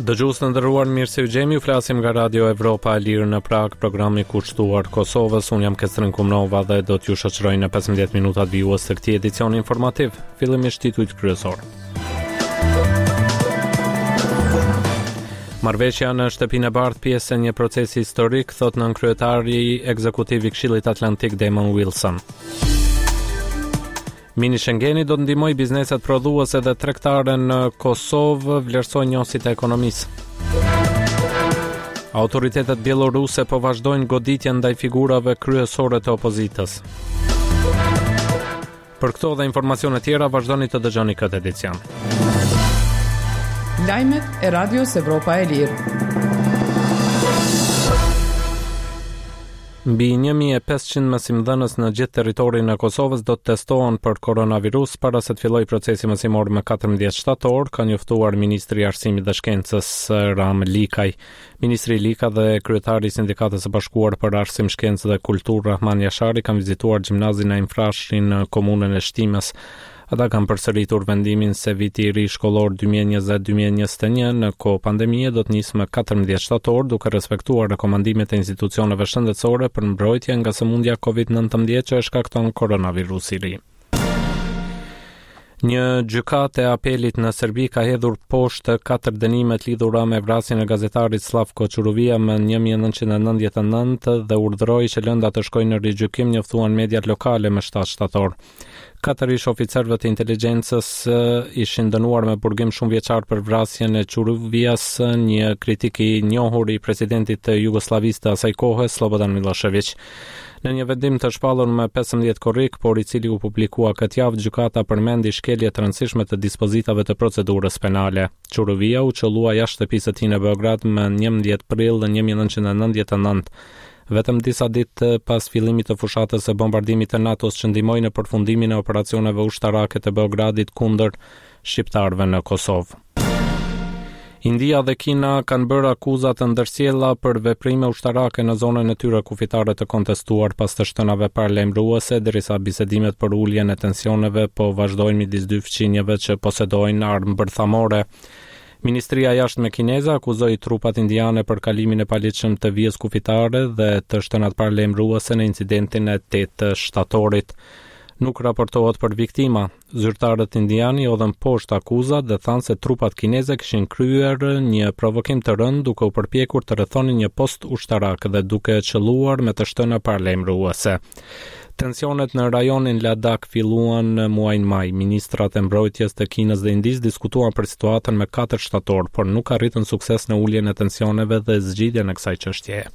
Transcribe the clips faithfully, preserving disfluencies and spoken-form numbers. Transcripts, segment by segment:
Dëgjues të nderuar, mirë se u gjemi, ju flasim nga Radio Evropa e Lirë në Prag, programi kushtuar Kosovës. Unë jam Kestrin Kumnova dhe do t'ju shoqëroj në pesëmbëdhjetë minutat vijues të këtij edicioni informativ. Fillimisht titujt kryesor. Marrëveshja në shtëpinë e bardhë pjesë e një procesi historik, thot nënkryetari ekzekutiv i Këshillit Atlantik Damon Wilson. Mini Schengeni do të ndihmojë bizneset prodhuese dhe tregtare në Kosovë, vlerësojnë njësit e ekonomisë. Autoritetet bieloruse po vazhdojnë goditjen ndaj figurave kryesore të opozitës. Për këto dhe informacione tjera vazhdoni të dëgjoni këtë edicion. Lajmet e Radios Evropa e Lirë. Mbi një mijë e pesëqind mësimdhënës në gjithë territorin e Kosovës do të testohen për koronavirus para se të fillojë procesi mësimor më katërmbëdhjetë shtator, ka njoftuar Ministri i Arsimit dhe Shkencës Ram Likaj. Ministri Lika dhe kryetari i Sindikatës së Bashkuar për Arsim, Shkencë dhe Kulturë Rahman Jashari kanë vizituar gjimnazin e Infrashi në komunën e Shtimës. Ata kanë përsëritur vendimin se viti i ri shkollor dy mijë e njëzet dy mijë e njëzet e një në kohë pandemie do të nisë më katërmbëdhjetë shtator, duke respektuar rekomandimet e institucioneve shëndetësore për mbrojtje nga sëmundja covid nëntëmbëdhjetë që e shkakton koronavirusi i ri. Një gjykatë e apelit në Serbi ka hedhur poshtë katër dënimet lidhura me vrasjen e gazetarit Slavko Çuruvia më një mijë e nëntëqind e nëntëdhjetë e nëntë dhe urdhëroi që lënda të shkojnë në rigjykim, njoftuan mediat lokale më shtatë shtator. Katër ish oficerëve të inteligjencës ishin dënuar me burgim shumë vjeçar për vrasjen e Çuruvias, një kritik i njohur i presidentit të Jugosllavisë të asaj kohe, Slobodan Milošević. Në një vendim të shpallur me pesëmbëdhjetë korrik, por i cili u publikua këtë javë, gjykata përmendi shkelje të rëndësishme të dispozitave të procedurës penale. Çuruvia u çollua jashtë shtëpisë së tij në Beograd më njëmbëdhjetë prill një mijë e nëntëqind e nëntëdhjetë e nëntë. Vetëm disa ditë pas fillimit të fushatës së bombardimit të NATO-s që ndihmoi në përfundimin e operacioneve ushtarake të Beogradit kundër shqiptarëve në Kosovë. India dhe Kina kanë bërë akuza të ndërsjella për veprime ushtarake në zonën e tyre kufitare të kontestuar pas të shtënave paralajmëruese, derisa bisedimet për uljen e tensioneve po vazhdojnë midis dy fqinjeve që posedojnë armë bërthamore. Ministria e Jashtme kineze akuzoi trupat indiane për kalimin e paligjshëm të vijës kufitare dhe të shtënat paralajmëruese në incidentin e tetë shtatorit. Nuk raportohet për viktima. Zyrtarët indianë i hodhën poshtë akuzat dhe thanë se trupat kineze kishin kryer një provokim të rëndë duke u përpjekur të rrethonin një post ushtarak dhe duke qelluar me të shtëna paralajmëruese. Tensionet në rajonin Ladakh filluan në muajin maj. Ministrat e mbrojtjes të Kinës dhe Indisë diskutuan për situatën me katër shtator, por nuk arritën sukses në uljen e tensioneve dhe zgjidhjen e kësaj çështjeje.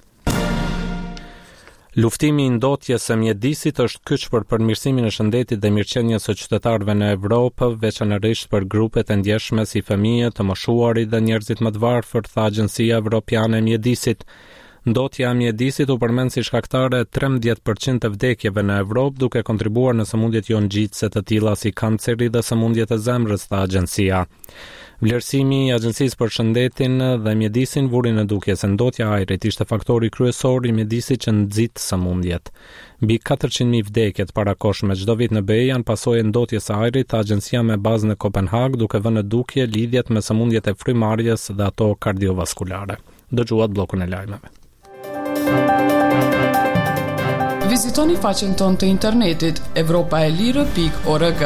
Luftimi i ndotjes së mjedisit është kyç për përmirësimin e shëndetit dhe mirëqenies së qytetarëve në Evropë, veçanërisht për grupet e ndjeshme si fëmijët, të moshuarit dhe njerëzit më të varfër, tha Agjencia Evropiane e Mjedisit. Ndotja e mjedisit u përmend si shkaktare trembëdhjetë përqind të vdekjeve në Evropë, duke kontribuar në sëmundjet jo ngjitëse të tilla si kanceri dhe sëmundjet e zemrës, tha agjencia. Vlerësimi i Agjencisë për Shëndetin dhe Mjedisin vuri në dukje se ndotja e ajrit ishte faktori kryesor i mjedisit që nxit sëmundjet. Mbi katërqind mijë vdekjet parakoshme çdo vit në B E janë pasojë ndotjes së ajrit, tha agjencia me bazë në Kopenhag, duke vënë në dukje lidhjet me sëmundjet e frymarrjes dhe ato kardiovaskulare. Dëgjuat bllokun e lajmeve. Vizitoni faqen tonë të internetit evropaelire pikë org.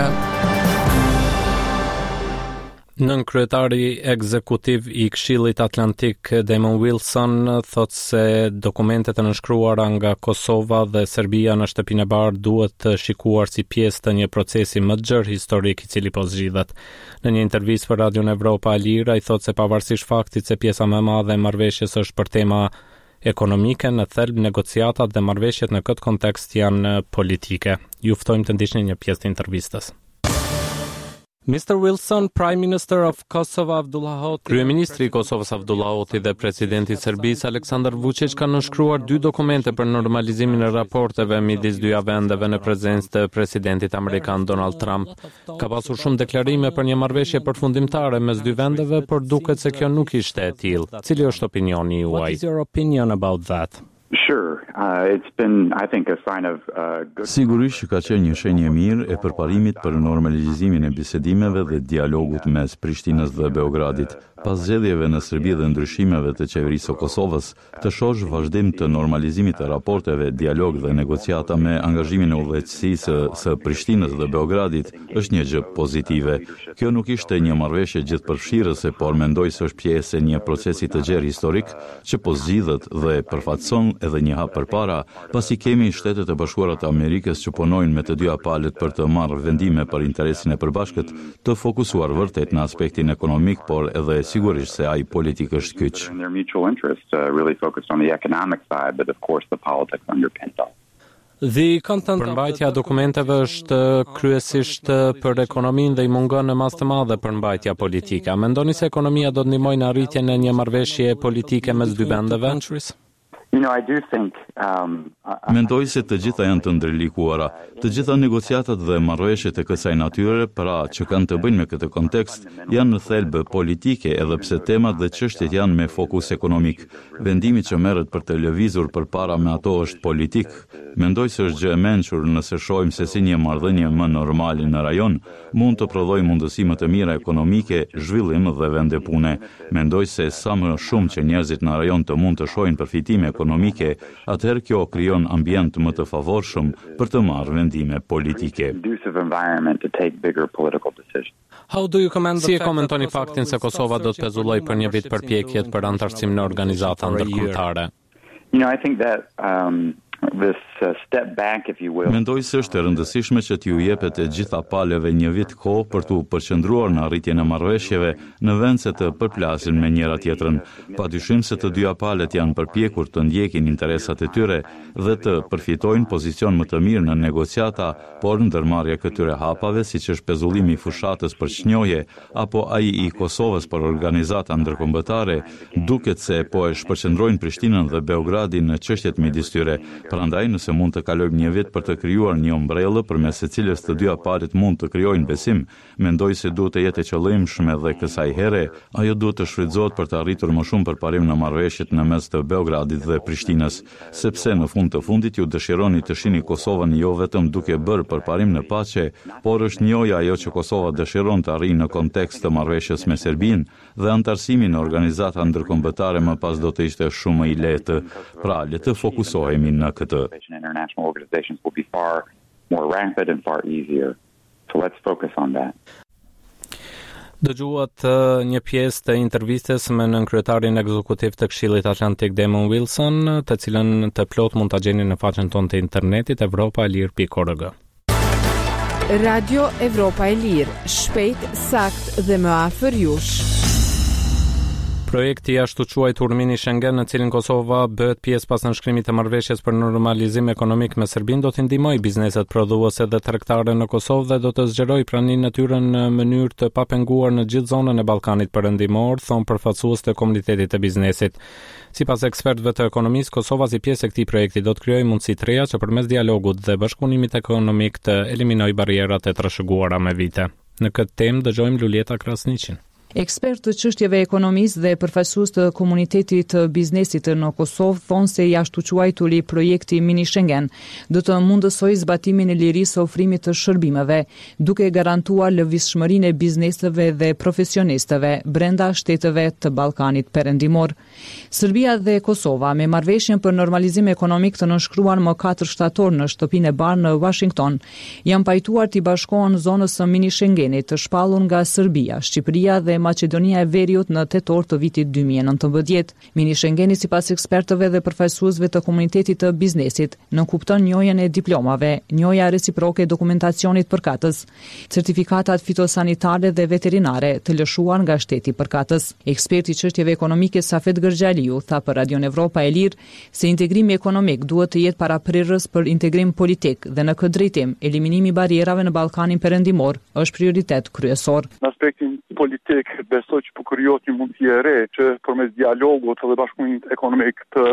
Nënkryetari ekzekutiv i Këshillit Atlantik Damon Wilson thot se dokumentet e nënshkruara nga Kosova dhe Serbia në shtëpinë e bardhë duhet të shikuar si pjesë të një procesi më të gjerë historik i cili po zgjidhet. Në një intervistë për Radion Evropa e Lirë, ai thot se pavarësisht faktit se pjesa më e madhe e marrëveshjes është për tema ekonomike, në thelb negociatat dhe marrëveshjet në këtë kontekst janë politike. Ju ftojmë të ndiqni një pjesë të intervistës. mister Wilson, Prime Minister of Kosovo Abdullah Hoti. Kryeministri i Kosovës Abdullah Hoti dhe presidenti i Serbisë Aleksandar Vučić kanë nënshkruar dy dokumente për normalizimin e raporteve midis dyja vendeve në prezencë të presidentit amerikan Donald Trump. Ka pasur shumë deklarime për një marrëveshje përfundimtare mes dy vendeve, por duket se kjo nuk ishte e tillë. Cili është opinioni juaj? What is your opinion about that? Sure. Uh, it's been, I think, a sign of uh, good... Sigurisht që ka qenë një shenjë mirë e përparimit për normalizimin e bisedimeve dhe dialogut mes Prishtinës dhe Beogradit. Pas zgjedhjeve në Serbi dhe ndryshimeve të qeverisë së Kosovës, të shohësh vazhdim të normalizimit të raporteve, dialog dhe negociata me angazhimin e udhëheqësisë së Prishtinës dhe Beogradit është një gjë pozitive. Kjo nuk ishte një marrëveshje gjithëpërfshirëse, por mendoj se është pjesë e një procesi të gjerë historik që po zgjidhet dhe përfaqëson edhe një hap përpara, pasi kemi Shtetet e Bashkuara të Amerikës që punojnë me të dyja palët për të marrë vendime për interesin e përbashkët, të fokusuar vërtet në aspektin ekonomik, por edhe sigurisht se ai politik është kyç. Their mutual interest uh, really focused on the economic side, but of course the politics underpinned all. Përmbajtja e dokumenteve është kryesisht për ekonominë dhe i mungon në masë të madhe përmbajtja politike. A mendoni se ekonomia do të ndihmojë në arritjen e një marrëveshje politike mes dy vendeve? You know, I do think um Mendoj se të gjitha janë të ndërlikuara. Të gjitha negociatat dhe marrëveshjet e kësaj natyre, pra që kanë të bëjnë me këtë kontekst, janë në thelbë politike, edhe pse temat dhe çështjet janë me fokus ekonomik. Vendimi që merret për të lëvizur përpara me ato është politik. Mendoj se është gjë e mençur nëse shohim se si një marrëdhënie më normale në rajon mund të prodhojë mundësi më të mira ekonomike, zhvillim dhe vende pune. Mendoj se sa më shumë që njerëzit në rajon të mund të shohin përfitime ekonomike, atëherë kjo krijon ambient më të favorshëm për të marrë vendime politike. Si e komentoni faktin se Kosova do të pezullojë për një vit përpjekjet për antarësim në organizata ndërkombëtare? You know, I think that um this uh, step back, if you will. Mendoj se është e rëndësishme që t'ju jepet e gjitha palëve një vit kohë për t'u përqendruar në arritjen e marrëveshjeve në vend se të përplasin me njëra tjetrën. Padyshim se të dyja palët janë përpjekur të ndjekin interesat e tyre dhe të përfitojnë pozicion më të mirë në negociata, por ndërmarrja këtyre hapave, siç është pezullimi i fushatës për çnjoje apo ai i Kosovës për organizata ndërkombëtare, duket se po e shpërqendrojnë Prishtinën dhe Beogradin në çështjet midis tyre. Prandaj, nëse mund të kalojmë një vit për të krijuar një ombrellë përmes së cilës të dyja palët mund të krijojnë besim, mendoj se duhet të jetë e qëllimshme dhe kësaj here ajo duhet të shfrytëzohet për të arritur më shumë përparim në marrëveshjet në mes të Beogradit dhe Prishtinës, sepse në fund të fundit ju dëshironi të shihni Kosovën jo vetëm duke bërë përparim në paqe, por është njëjë ajo që Kosova dëshiron të arrijë në kontekst të marrëveshjes me Serbinë dhe antarësimi në organizata ndërkombëtare më pas do të ishte shumë më i lehtë. Pra, le të fokusohemi në këtë. International organizations will be far more rapid and far easier. So let's focus on that. Dëgjuat uh, një pjesë të intervistës me nënkryetarin ekzekutiv të Këshillit Atlantik Damon Wilson, të cilën të plot mund ta gjeni në faqen tonë të internetit europa e lirë pikë org. Radio Evropa e Lirë, shpejt, sakt dhe më afër jush. Projekti i ashtu quajtur Mini Schengen, në cilin Kosova bëhet pjesë pas nënshkrimit të marrëveshjes për normalizim ekonomik me Serbinë, do të ndihmojë bizneset prodhuese dhe tregtare në Kosovë dhe do të zgjerojë praninë e tyre në mënyrë të papenguar në gjithë zonën e Ballkanit Perëndimor, thon përfaqësues të komunitetit të biznesit. Sipas ekspertëve të ekonomisë, Kosova si pjesë e këtij projekti do të krijojë mundësi të reja që përmes dialogut dhe bashkëpunimit ekonomik të eliminojë barrierat e trashëguara me vite. Në këtë temë dëgjojmë Lulieta Krasniqin. Ekspert të çështjeve ekonomisë dhe përfaqësues të komunitetit të biznesit në Kosovë thonë se jashtu quajturi projekti Mini Schengen do të mundësojë zbatimin e lirisë së ofrimit të shërbimeve, duke garantuar lëvizshmërinë e bizneseve dhe profesionistëve brenda shteteve të Ballkanit Perëndimor. Serbia dhe Kosova, me marrëveshjen për normalizim ekonomik të nënshkruar më katër shtator në shtëpinë e Barë në Washington, janë pajtuar të bashkohen zonës së Mini Schengenit të shpallur nga Serbia, Shqipëria dhe Maqedonia e Veriut në tetor të vitit dy mijë e nëntëmbëdhjetë. Mini Schengeni, sipas ekspertëve dhe përfaqësuesve të komunitetit të biznesit, nënkupton njohjen e diplomave, njohja reciproke e dokumentacionit përkatës, certifikatat fitosanitare dhe veterinare të lëshuar nga shteti përkatës. Eksperti i çështjeve ekonomike Safet Gërgjaliu tha për Radio Evropa e Lirë se integrimi ekonomik duhet të jetë paraprirës për integrim politik dhe në këtë drejtim eliminimi i barrierave në Ballkanin Perëndimor është prioritet kryesor. Në aspektin politik besoj që po krijohet një mundësi e re që përmes dialogut dhe bashkëpunimit ekonomik të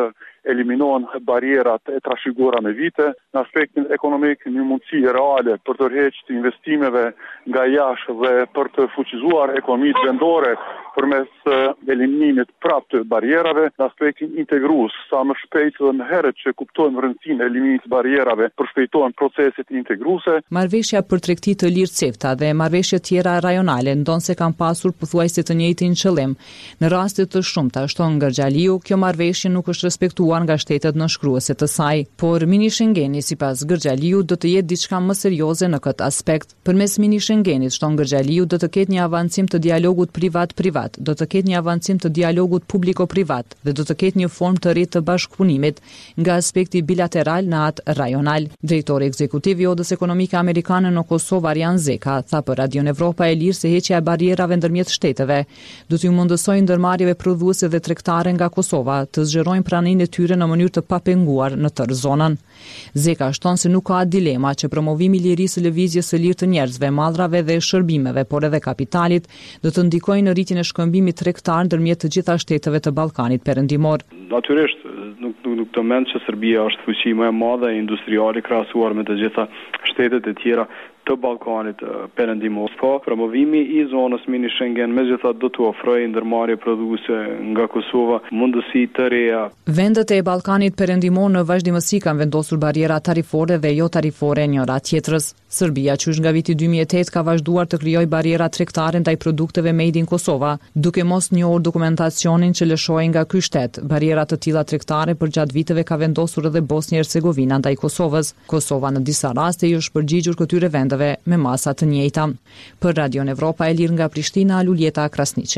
eliminohen barierat e trashëguara me vite. Në aspektin ekonomik, një mundësi reale për të rrheqë të investimeve nga jashtë dhe për të fuqizuar ekonomitë vendore përmes eliminimit prapë të barierave. Në aspektin integrues, sa më shpejt dhe më herët që kuptojmë rëndësinë e eliminimit të barierave, përshpejtohen proceset integruese. Marrëveshja për tregti të lirë CEFTA dhe marrëveshje tjera rajonale ndonse kanë pasur pothuajse të njëjtin qëllim. Në raste të shumta, shton Gërxhaliu, kjo marrëveshje nuk është respektuar nga shtetet nënshkruese të saj, por mini Schengeni sipas Gërxhaliu do të jetë diçka më serioze në këtë aspekt. Përmes mini Schengenit, shton Gërxhaliu, do të ketë një avancim të dialogut privat-privat, do të ketë një avancim të dialogut publiko-privat dhe do të ketë një formë të re të bashkëpunimit nga aspekti bilateral në atë rajonal. Drejtori ekzekutiv i Odës Ekonomike Amerikane në Kosovë, Arjan Zeka, tha për Radion Evropa e Lirë se heqja e barierave ndërmjet shteteve do t'ju mundësojë ndërmarrjeve prodhuese dhe tregtare nga Kosova të zgjerojnë praninë e tyre në mënyrë të papenguar në tërë zonën. Zeka shton se nuk ka dilema që promovimi i lirisë së lëvizjes së lirë të njerëzve, mallrave dhe shërbimeve, por edhe kapitalit do të ndikojë në rritjen e shkëmbimit tregtar ndërmjet të gjitha shteteve të Ballkanit Perëndimor. Natyrisht, nuk nuk nuk të mend që Serbia është fuqi më e madhe industriale krahasuar me të gjitha shtetet e tjera të Ballkanit Perëndimor. Po, promovimi i zonës mini Schengen megjithatë do të ofrojë ndërmarrje prodhuese nga Kosova, mundësi të reja. Vendet e Ballkanit Perëndimor në vazhdimësi kanë vendosur barriera tarifore dhe jo tarifore njëra tjetrës. Serbia, qysh nga viti dy mijë e tetë, ka vazhduar të krijojë barriera tregtare ndaj produkteve made in Kosova, duke mos njohur dokumentacionin që lëshojë nga ky shtet. Barriera të tilla tregtare përgjatë viteve ka vendosur edhe Bosnia Hercegovina ndaj Kosovës. Kosova në disa raste i është përgjigjur këtyre vendeve me masa të njëjta. Për Radion Evropa e Lirë nga Prishtina, Luljeta Krasniqi.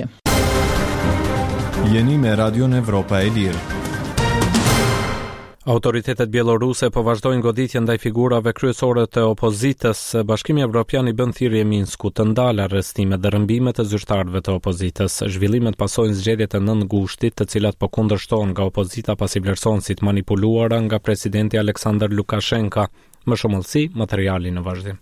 Jeni me Radion Evropa e Lirë. Autoritetet bieloruse po vazhdojnë goditjen ndaj figurave kryesore të opozitës. Bashkimi Evropian i bën thirrje Minsku të ndalë arrestimet dhe rrëmbimet e zyrtarëve të opozitës. Zhvillimet pasojnë zgjedhjet e nëntë gushtit, të cilat po kundërshtohen nga opozita pasi vlerësohen si të manipuluara nga presidenti Aleksandar Lukashenka. Më shumëllësi, materiali në vazhdim.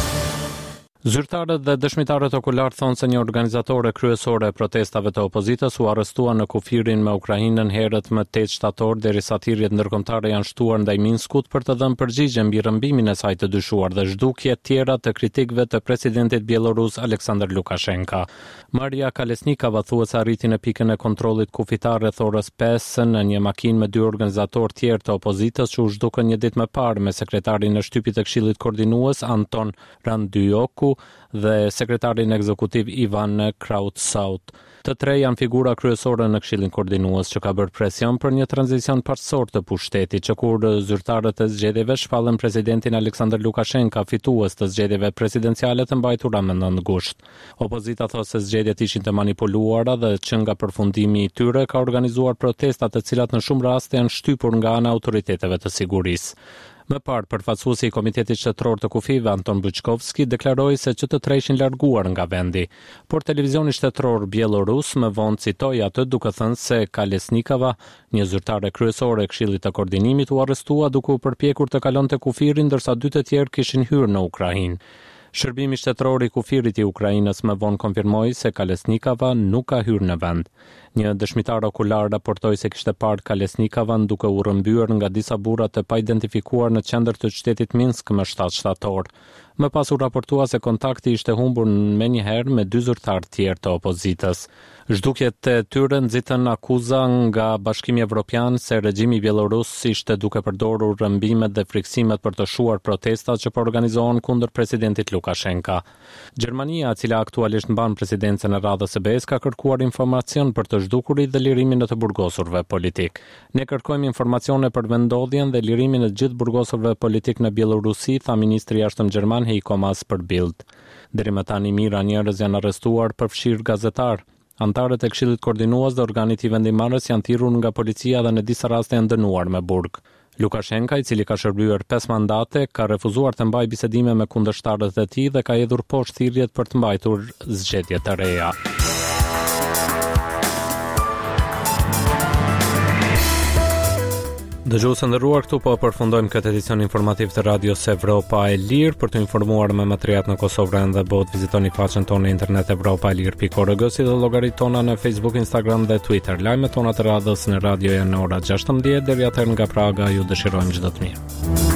Zyrtarët dhe dëshmitarët okular thonë se një organizatore kryesore e protestave të opozitës u arrestua në kufirin me Ukrainën herët më tetë shtator, derisa thirrjet ndërkombëtare janë shtuar ndaj Minskut për të dhënë përgjigje mbi rrëmbimin e saj të dyshuar dhe zhdukje tjera të kritikëve të presidentit bielorus Aleksandar Lukashenka. Maria Kalesnikava thuhet se arriti në pikën e kontrollit kufitar rreth orës pesë në një makinë me dy organizatorë tjerë të opozitës që u zhdukën një ditë më parë me sekretarin e shtypit të Këshillit Koordinues Anton Randyoku dhe sekretarin ekzekutiv Ivan Krautsaut. Të tre janë figura kryesore në Këshillin Koordinues që ka bërë presion për një tranzicion parsor të pushtetit, që kur zyrtarët e zgjedhjeve shpallën presidentin Aleksandar Lukashenka fitues të zgjedhjeve presidenciale të mbajtura me nëntë gusht. Opozita thotë se zgjedhjet ishin të manipuluara dhe që nga përfundimi i tyre ka organizuar protesta të cilat në shumë raste janë shtypur nga ana e autoriteteve të sigurisë. Më parë, përfaqësuesi i Komitetit Shtetëror të Kufive, Anton Buchkovski, deklaroi se që të tre ishin larguar nga vendi, por televizioni shtetëror bielorus më vonë citoi atë duke thënë se Kalesnikava, një zyrtare kryesore e Këshillit të Koordinimit, u arrestua duke u përpjekur të kalonte kufirin, ndërsa dy të tjerë kishin hyrë në Ukrainë. Shërbimi shtetëror i kufirit i Ukrainës më vonë konfirmoi se Kalesnikava nuk ka hyrë në vend. Një dëshmitar okular raportoi se kishte parë Kalesnikavan duke u rrëmbyer nga disa burra të paidentifikuar në qendër të qytetit Minsk më shtatë shtator. Më pas u raportua se kontakti ishte humbur menjëherë me dy zyrtar tjerë të opozitës. Zhdukjet e tyre nxitën akuza nga Bashkimi Evropian se regjimi bielorus ishte duke përdorur rrëmbimet dhe friksimet për të shuar protestat që po organizohen kundër presidentit Lukashenka. Gjermania, e cila aktualisht mban presidencën e radhës së be e-s, ka kërkuar informacion për të zhdukurit dhe lirimin e të burgosurve politik. Ne kërkojmë informacione për vendodhjen dhe lirimin e gjithë burgosurve politik në Bielorusi, tha ministri i jashtëm gjerman Heiko Maas për Bild. Deri më tani mijëra njerëz janë arrestuar, përfshirë gazetar. Antarët e Këshillit Koordinues dhe organit i vendimmarrës janë thirrur nga policia dhe në disa raste janë dënuar me burg. Lukashenka, i cili ka shërbyer pesë mandate, ka refuzuar të mbajë bisedime me kundërshtarët e tij dhe ka hedhur poshtë thirrjet për të mbajtur zgjedhje të reja. Dëgjues të nderuar, këtu po përfundojmë këtë edicion informativ të Radios Evropa e Lirë. Për të informuar me më të rehat në Kosovë dhe botë, vizitoni faqen tonë në internet evropa e lirë pikë org, si dhe llogaritë tona në Facebook, Instagram dhe Twitter. Lajmet tona të radhës në radio janë në ora gjashtëmbëdhjetë. Deri atëherë nga Praga ju dëshirojmë çdo të mirë.